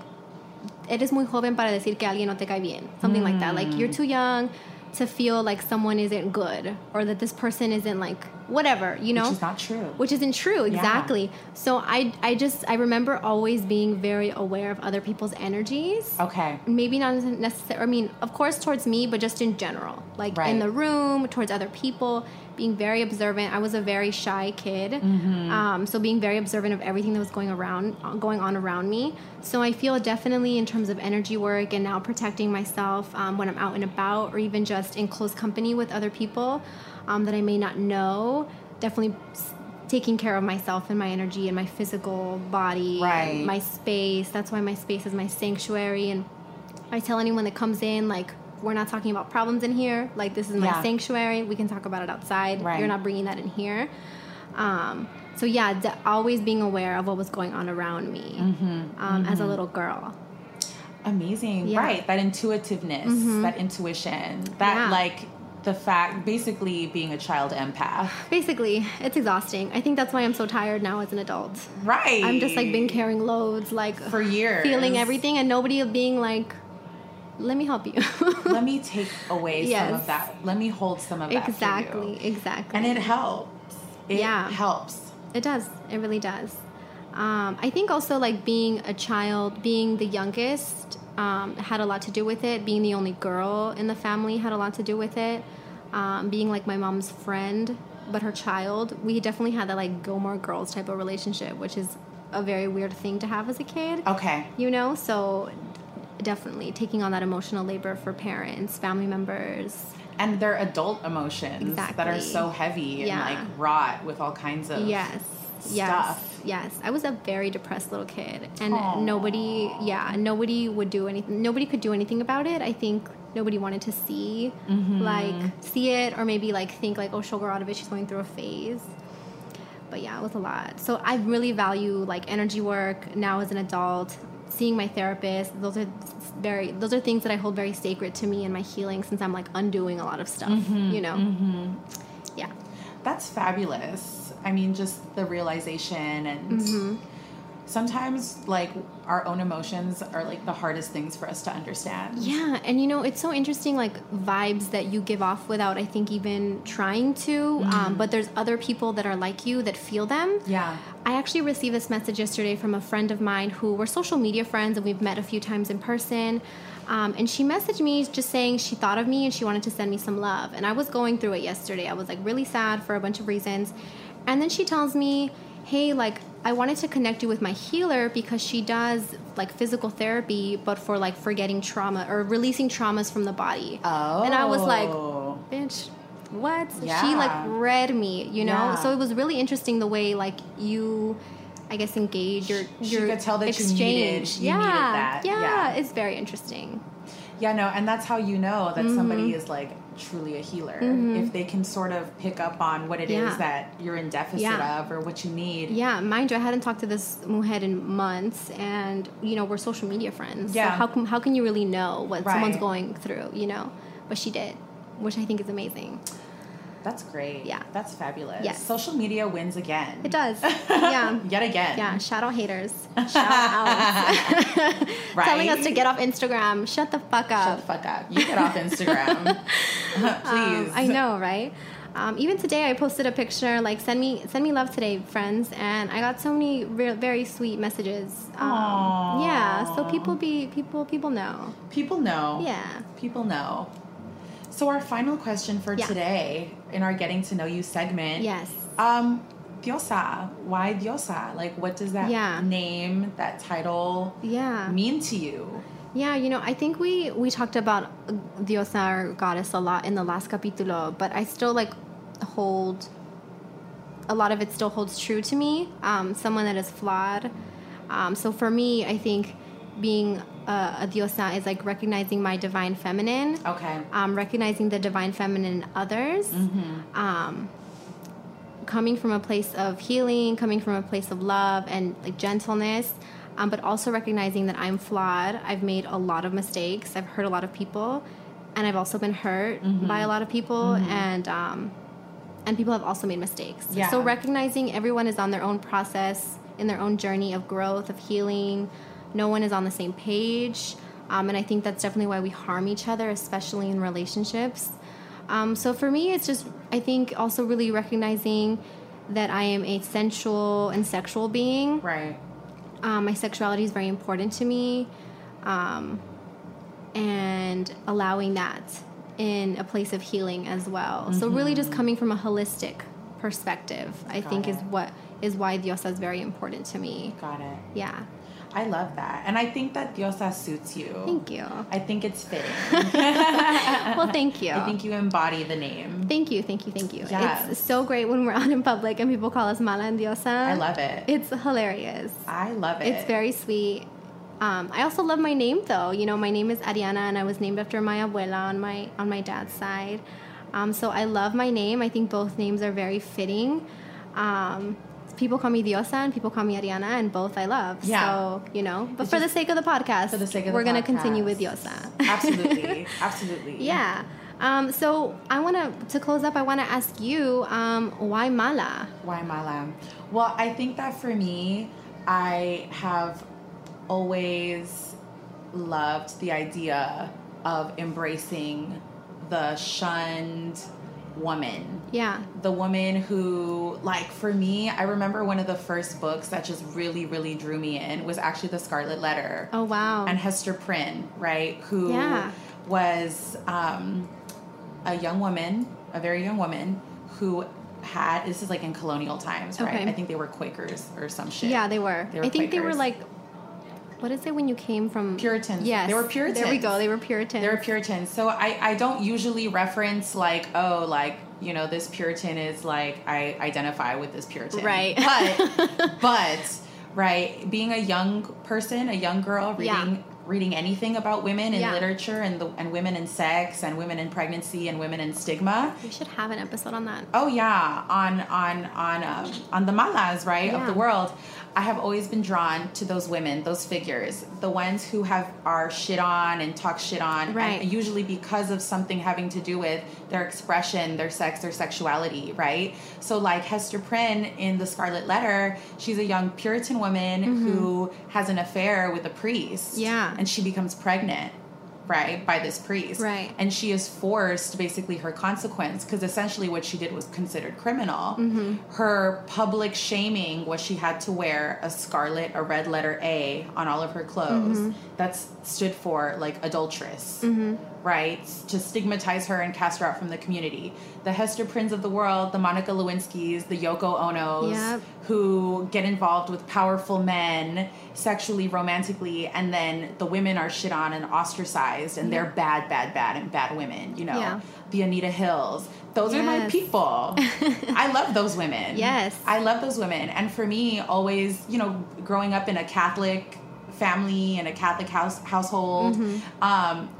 eres muy joven para decir que alguien no te cae bien. Something like that. Like, you're too young to feel like someone isn't good, or that this person isn't like whatever, you know? Which is not true. Which isn't true, exactly. Yeah. So I remember always being very aware of other people's energies. Okay. Maybe not necessarily, I mean, of course towards me, but just in general. Like in the room, towards other people, being very observant. I was a very shy kid. So being very observant of everything that was going on around me. So I feel definitely in terms of energy work and now protecting myself when I'm out and about, or even just in close company with other people that I may not know, definitely taking care of myself and my energy and my physical body, and my space. That's why my space is my sanctuary. And I tell anyone that comes in, like, we're not talking about problems in here. Like, this is my sanctuary. We can talk about it outside. You're not bringing that in here. So yeah, always being aware of what was going on around me as a little girl. Amazing. Yeah. Right. That intuitiveness, that intuition, that like the fact, basically being a child empath. Basically, it's exhausting. I think that's why I'm so tired now as an adult. Right. I'm just like been carrying loads like for years, feeling everything, and nobody being like, let me help you. Let me take away some of that. Let me hold some of that for you. Exactly. And it helps. It helps. It does. It really does. I think also like being a child, being the youngest, had a lot to do with it. Being the only girl in the family had a lot to do with it. Being like my mom's friend, but her child. We definitely had that like Gilmore Girls type of relationship, which is a very weird thing to have as a kid. Okay. You know, so definitely taking on that emotional labor for parents, family members. And their adult emotions that are so heavy and like wrought with all kinds of stuff. Yes. I was a very depressed little kid, and nobody would do anything. Nobody could do anything about it. I think nobody wanted to see it, or maybe like think like, oh, she'll grow out of it. She's going through a phase. But yeah, it was a lot. So I really value like energy work now as an adult. Seeing my therapist, those are things that I hold very sacred to me in my healing, since I'm like undoing a lot of stuff, you know? Yeah. That's fabulous. I mean, just the realization, and sometimes like our own emotions are like the hardest things for us to understand. Yeah. And you know, it's so interesting, like vibes that you give off without, I think, even trying to, but there's other people that are like you that feel them. Yeah. I actually received this message yesterday from a friend of mine who we're social media friends, and we've met a few times in person. And she messaged me just saying she thought of me and she wanted to send me some love. And I was going through it yesterday. I was like really sad for a bunch of reasons. And then she tells me, hey, like, I wanted to connect you with my healer because she does like physical therapy, but for like forgetting trauma or releasing traumas from the body. Oh. And I was like, bitch, what? Yeah. She like read me, you know? Yeah. So it was really interesting the way like you, I guess, engage your she could tell that exchange. you needed that. Yeah, it's very interesting. Yeah, no, and that's how you know that somebody is like truly a healer. If they can sort of pick up on what it is that you're in deficit of or what you need. Yeah, mind you, I hadn't talked to this mujer in months, and you know, we're social media friends. Yeah. So how can you really know what someone's going through, you know? But she did, which I think is amazing. That's great. Yeah. That's fabulous. Yes. Social media wins again. It does. Yeah. Yet again. Yeah. Shout out haters. Shout out. Right? Telling us to get off Instagram. Shut the fuck up. Shut the fuck up. You get off Instagram. Please. I know, right? Even today I posted a picture like send me love today, friends, and I got so many very sweet messages. Yeah, so people know. People know. Yeah. People know. So our final question for today in our Getting to Know You segment. Yes. Diosa. Why Diosa? Like, what does that name, that title mean to you? Yeah, you know, I think we talked about Diosa or goddess a lot in the last capítulo, but I still like hold a lot of it still holds true to me. Someone that is flawed. So for me, I think being a diosa is like recognizing my divine feminine. Okay. Recognizing the divine feminine in others. Coming from a place of healing, coming from a place of love and like gentleness, but also recognizing that I'm flawed. I've made a lot of mistakes. I've hurt a lot of people, and I've also been hurt by a lot of people, and people have also made mistakes. Yeah. So recognizing everyone is on their own process, in their own journey of growth, of healing. No one is on the same page, and I think that's definitely why we harm each other, especially in relationships. So for me, it's just, I think, also really recognizing that I am a sensual and sexual being. Right. My sexuality is very important to me, and allowing that in a place of healing as well. So really just coming from a holistic perspective, I think is why Diosa is very important to me. Got it. Yeah. I love that. And I think that Diosa suits you. Thank you. I think it's fitting. Well, thank you. I think you embody the name. Thank you. Yes. It's so great when we're out in public and people call us Mala and Diosa. I love it. It's hilarious. I love it. It's very sweet. I also love my name, though. You know, my name is Ariana, and I was named after my abuela on my dad's side. So I love my name. I think both names are very fitting. People call me Diosa and people call me Ariana, and both I love. Yeah. So, you know, but it's for the sake of the podcast, we're going to continue with Diosa. Absolutely. Absolutely. Yeah. So I want to close up, I want to ask you, why Mala? Why Mala? Well, I think that for me, I have always loved the idea of embracing the shunned woman. Yeah. The woman who, like, for me, I remember one of the first books that just really, really drew me in was actually The Scarlet Letter. Oh, wow. And Hester Prynne, right? Who was a young woman, a very young woman, who had, this is like in colonial times, right? Okay. I think they were Quakers or some shit. Yeah, they were. I think Quakers. they were like, what is it when you came from? Puritans. Yes. They were Puritans. There we go. They were Puritans. They were Puritans. So I don't usually reference like, oh, like, you know, this Puritan is like, I identify with this Puritan. Right. But, right, being a young person, a young girl, reading anything about women in literature and women in sex and women in pregnancy and women in stigma. We should have an episode on that. Oh yeah, on the malas, right, of the world. I have always been drawn to those women, those figures, the ones who are shit on and talk shit on, right? And usually because of something having to do with their expression, their sex, their sexuality, right? So like Hester Prynne in The Scarlet Letter, she's a young Puritan woman who has an affair with a priest, and she becomes pregnant, right, by this priest, right? And she is forced, basically her consequence, because essentially what she did was considered criminal. Her public shaming was she had to wear a red letter A on all of her clothes. That stood for like adulteress, right? To stigmatize her and cast her out from the community. The Hester Prynnes of the world, the Monica Lewinskys, the Yoko Onos, who get involved with powerful men sexually, romantically, and then the women are shit on and ostracized, and they're bad women, you know. The Anita Hills. Those are my people. I love those women. Yes. I love those women. And for me, always, you know, growing up in a Catholic family and a Catholic household,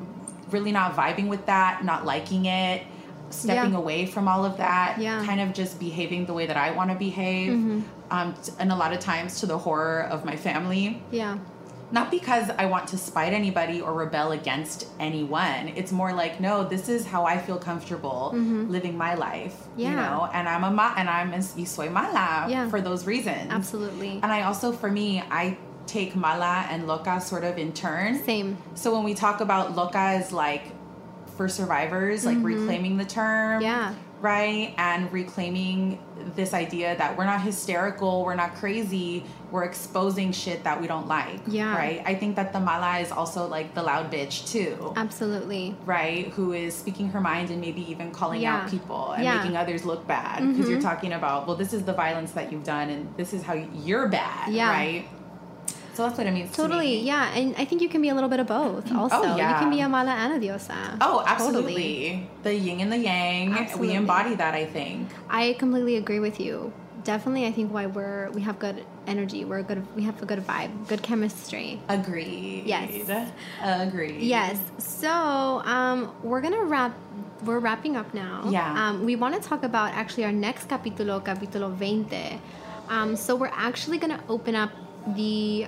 really not vibing with that, not liking it, stepping away from all of that, kind of just behaving the way that I want to behave. And a lot of times to the horror of my family. Yeah. Not because I want to spite anybody or rebel against anyone. It's more like, no, this is how I feel comfortable living my life, you know? And I'm y soy mala for those reasons. Absolutely. And I also, for me, I take mala and loca sort of in turn. Same. So when we talk about loca as like for survivors, like reclaiming the term. Yeah. Right? And reclaiming this idea that we're not hysterical, we're not crazy, we're exposing shit that we don't like. Yeah. Right? I think that the mala is also like the loud bitch too. Absolutely. Right? Who is speaking her mind and maybe even calling out people and making others look bad. Because you're talking about, well, this is the violence that you've done and this is how you're bad. Yeah. Right? So that's what it means totally, to me. Yeah. And I think you can be a little bit of both also. Oh, yeah. You can be a mala and a diosa. Oh, absolutely. Totally. The yin and the yang. Absolutely. We embody that, I think. I completely agree with you. Definitely, I think why we have good energy. We have a good vibe, good chemistry. Agreed. Yes. Agreed. Yes. So, we're wrapping up now. Yeah. We want to talk about actually our next capítulo 20. So we're actually going to open up the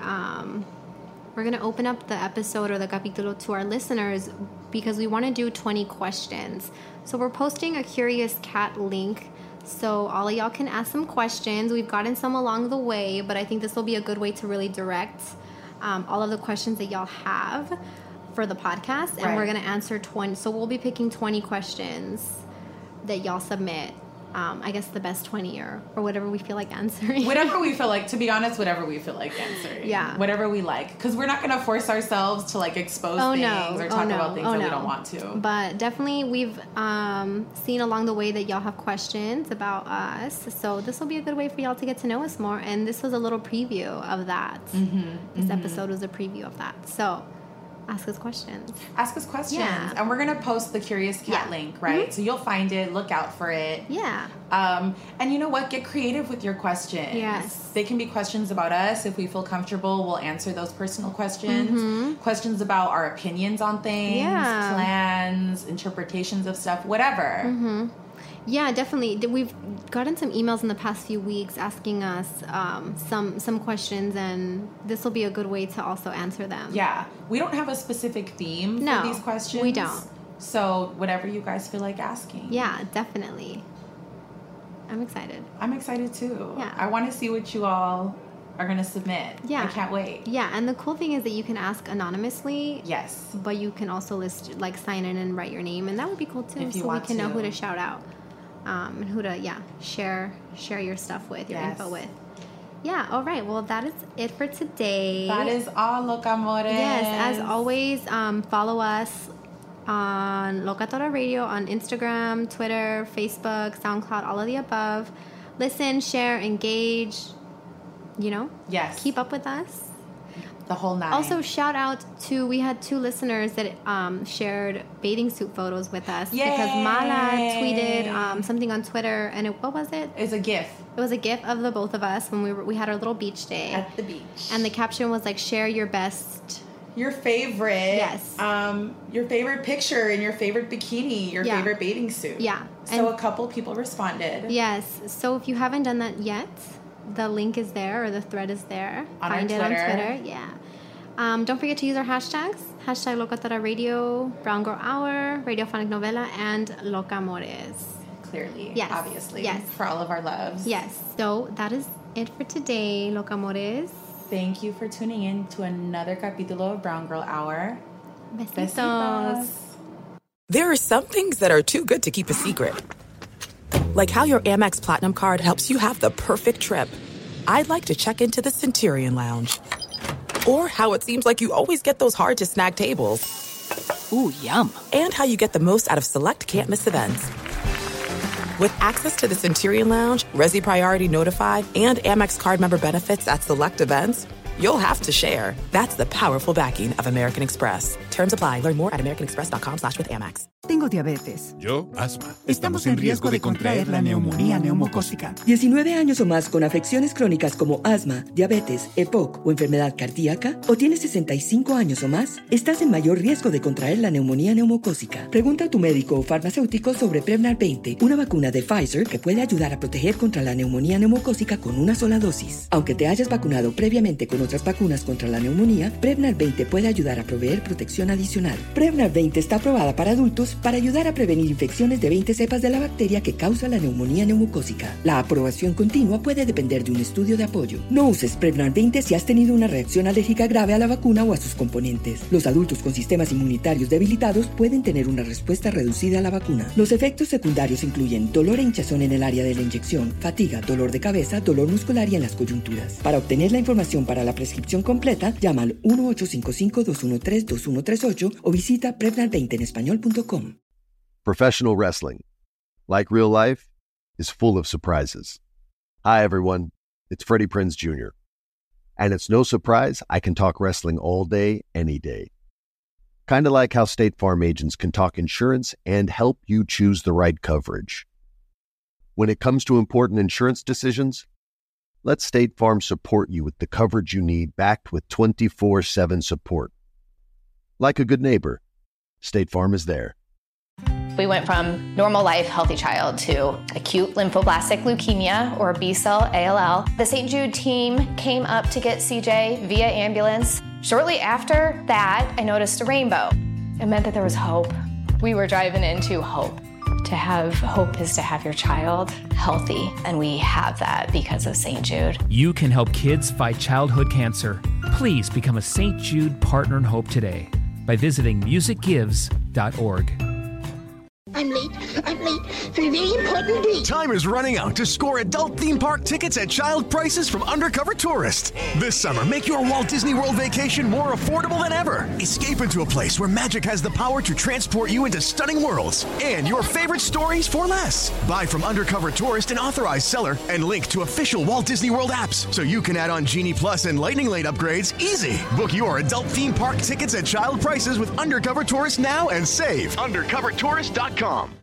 episode or the capítulo to our listeners because we want to do 20 questions. So we're posting a Curious Cat link so all of y'all can ask some questions. We've gotten some along the way, but I think this will be a good way to really direct all of the questions that y'all have for the podcast. And we're going to answer 20. So we'll be picking 20 questions that y'all submit. I guess the best 20 or whatever we feel like answering. Whatever we feel like, to be honest, whatever we feel like answering. Yeah. Whatever we like. Because we're not going to force ourselves to like expose things or talk about things that we don't want to. But definitely we've seen along the way that y'all have questions about us. So this will be a good way for y'all to get to know us more. And this was a little preview of that. This episode was a preview of that. So ask us questions. Ask us questions. Yeah. And we're going to post the Curious Cat link, right? So you'll find it. Look out for it. Yeah. And you know what? Get creative with your questions. Yes. They can be questions about us. If we feel comfortable, we'll answer those personal questions. Questions about our opinions on things, plans, interpretations of stuff, whatever. Yeah, definitely. We've gotten some emails in the past few weeks asking us some questions, and this will be a good way to also answer them. Yeah. We don't have a specific theme for these questions. We don't. So whatever you guys feel like asking. Yeah, definitely. I'm excited. I'm excited too. Yeah. I want to see what you all are going to submit. Yeah. I can't wait. Yeah, and the cool thing is that you can ask anonymously. Yes. But you can also sign in and write your name, and that would be cool too. If you want we can know who to shout out. And who to share your stuff with, your info with. Yeah, all right. Well, that is it for today. That is all, Locamores. Yes, as always, follow us on Locatora Radio on Instagram, Twitter, Facebook, SoundCloud, all of the above. Listen, share, engage, Yes. Keep up with us. The whole 9. Also, shout out to, we had 2 listeners that shared bathing suit photos with us. Yay! Because Mala tweeted something on Twitter, and what was it? It was a GIF. It was a GIF of the both of us when we had our little beach day. At the beach. And the caption was share your best... Your favorite. Yes. Your favorite picture in your favorite bikini, your favorite bathing suit. Yeah. So a couple people responded. Yes. So if you haven't done that yet... The link is there, or the thread is there. Find it on Twitter. Yeah. Don't forget to use our hashtags. Hashtag Locatora Radio, Brown Girl Hour, Radiophonic Novela, and Locamores. Clearly. Yes. Obviously. Yes. For all of our loves. Yes. So that is it for today, Locamores. Thank you for tuning in to another capítulo of Brown Girl Hour. Besitos. There are some things that are too good to keep a secret. Like how your Amex Platinum card helps you have the perfect trip. I'd like to check into the Centurion Lounge. Or how it seems like you always get those hard-to-snag tables. Ooh, yum. And how you get the most out of select can't-miss events. With access to the Centurion Lounge, Resi Priority Notified, and Amex card member benefits at select events, you'll have to share. That's the powerful backing of American Express. Terms apply. Learn more at americanexpress.com/withAmex. Tengo diabetes. Yo, asma. Estamos en riesgo de contraer la neumonía neumocócica. 19 años o más con afecciones crónicas como asma, diabetes, EPOC o enfermedad cardíaca, o tienes 65 años o más, estás en mayor riesgo de contraer la neumonía neumocócica. Pregunta a tu médico o farmacéutico sobre Prevnar 20, una vacuna de Pfizer que puede ayudar a proteger contra la neumonía neumocócica con una sola dosis. Aunque te hayas vacunado previamente con otras vacunas contra la neumonía, Prevnar 20 puede ayudar a proveer protección adicional. Prevnar 20 está aprobada para adultos para ayudar a prevenir infecciones de 20 cepas de la bacteria que causa la neumonía neumocócica. La aprobación continua puede depender de un estudio de apoyo. No uses Prevnar 20 si has tenido una reacción alérgica grave a la vacuna o a sus componentes. Los adultos con sistemas inmunitarios debilitados pueden tener una respuesta reducida a la vacuna. Los efectos secundarios incluyen dolor e hinchazón en el área de la inyección, fatiga, dolor de cabeza, dolor muscular y en las coyunturas. Para obtener la información para la prescripción completa, llama al 1-855-213-2138 o visita Prevnar20enespañol.com. Professional wrestling, like real life, is full of surprises. Hi, everyone. It's Freddie Prinze Jr. And it's no surprise I can talk wrestling all day, any day. Kind of like how State Farm agents can talk insurance and help you choose the right coverage. When it comes to important insurance decisions, let State Farm support you with the coverage you need, backed with 24/7 support. Like a good neighbor, State Farm is there. We went from normal life, healthy child to acute lymphoblastic leukemia or B-cell ALL. The St. Jude team came up to get CJ via ambulance. Shortly after that, I noticed a rainbow. It meant that there was hope. We were driving into hope. To have hope is to have your child healthy, and we have that because of St. Jude. You can help kids fight childhood cancer. Please become a St. Jude Partner in Hope today by visiting musicgives.org. I'm late for a very important date. Time is running out to score adult theme park tickets at child prices from Undercover Tourist. This summer, make your Walt Disney World vacation more affordable than ever. Escape into a place where magic has the power to transport you into stunning worlds and your favorite stories for less. Buy from Undercover Tourist, an authorized seller, and link to official Walt Disney World apps so you can add on Genie Plus and Lightning Lane upgrades easy. Book your adult theme park tickets at child prices with Undercover Tourist now and save. UndercoverTourist.com.